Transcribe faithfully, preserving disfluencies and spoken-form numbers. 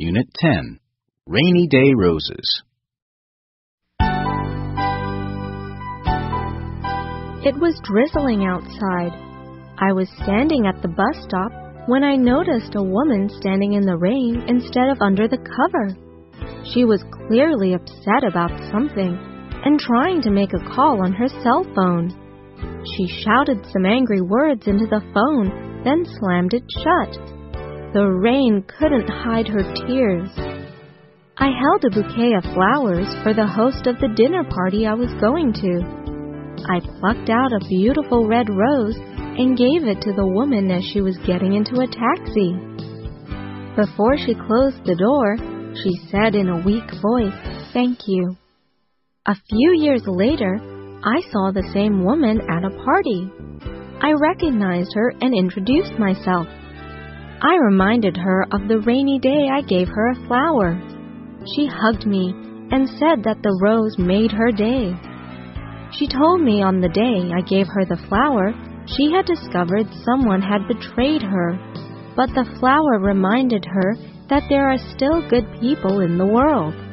Unit ten, Rainy Day Roses. It was drizzling outside. I was standing at the bus stop when I noticed a woman standing in the rain instead of under the cover. She was clearly upset about something and trying to make a call on her cell phone. She shouted some angry words into the phone, then slammed it shut. The rain couldn't hide her tears. I held a bouquet of flowers for the host of the dinner party I was going to. I plucked out a beautiful red rose and gave it to the woman as she was getting into a taxi. Before she closed the door, she said in a weak voice, "Thank you." A few years later, I saw the same woman at a party. I recognized her and introduced myself. I reminded her of the rainy day I gave her a flower. She hugged me and said that the rose made her day. She told me on the day I gave her the flower, she had discovered someone had betrayed her, but the flower reminded her that there are still good people in the world.